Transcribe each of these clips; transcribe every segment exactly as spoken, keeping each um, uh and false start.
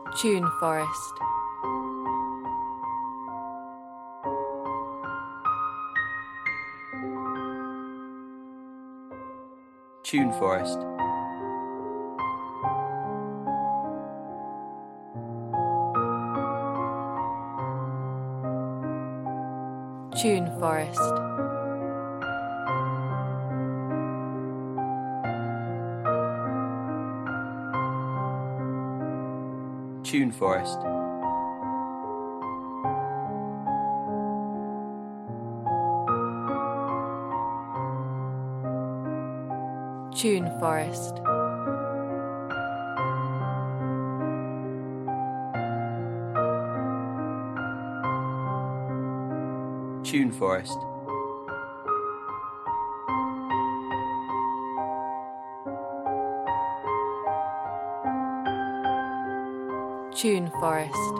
Tune Forest. Tune Forest. Tune Forest. Tune Forest. Tune Forest. Tune Forest. Tune Forest.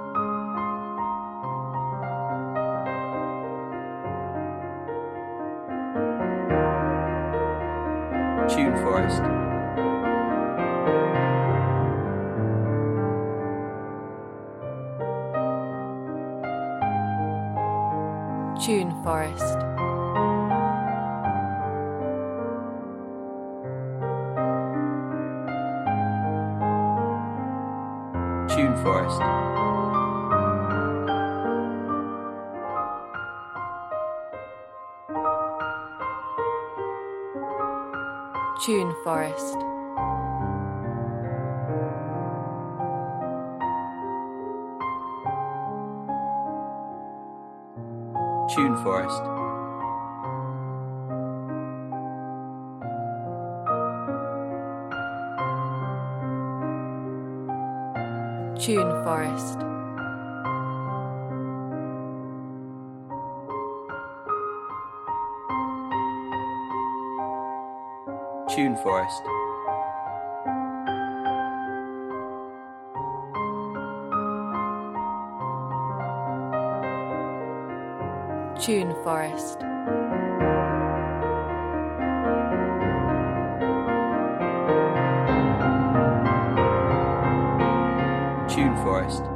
Tune Forest. Tune Forest. Tune Forest. Tune Forest. Tune Forest. Tune Forest. Tune Forest. Tune Forest. Tune Forest.